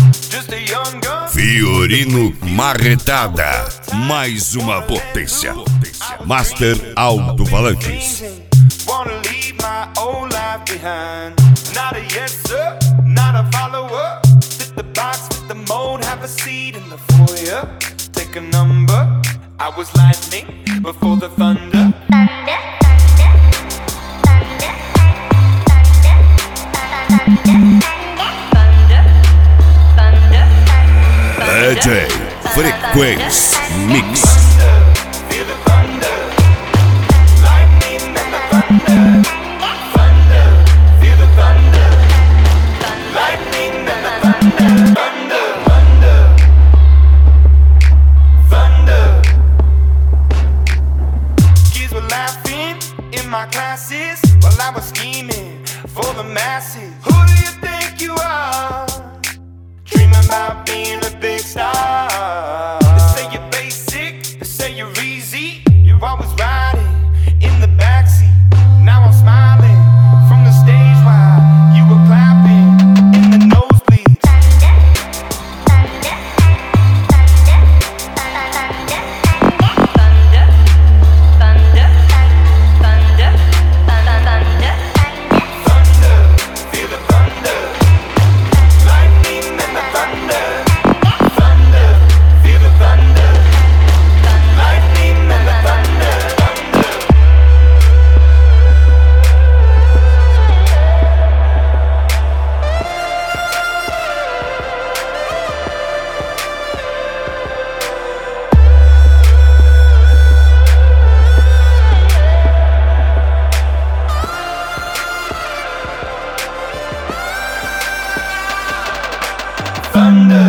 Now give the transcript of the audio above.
Fiorino Marretada, mais uma potência. Master Alto-Falantes. Wanna leave my old life behind. Not a yes sir, not a follower. Fit the box, fit the mold, have a seat in the foyer. Take a number. I was lightning before the thunder. DJ Frequência Mix. Feel the thunder, lightning and the thunder. Thunder, feel the thunder, lightning and the thunder. Thunder, thunder, thunder. Kids were laughing in my classes while I was scheming for the masses. Who do you think you are? Dreaming about being a big star. They say you're basic, they say you're easy. You're always riding in the backseat. Now I'm smiling from the stage while you were clapping in the nosebleeds. Thunder, feel the thunder, lightning and the thunder. Thunder, feel the thunder, lightning and the thunder. Thunder,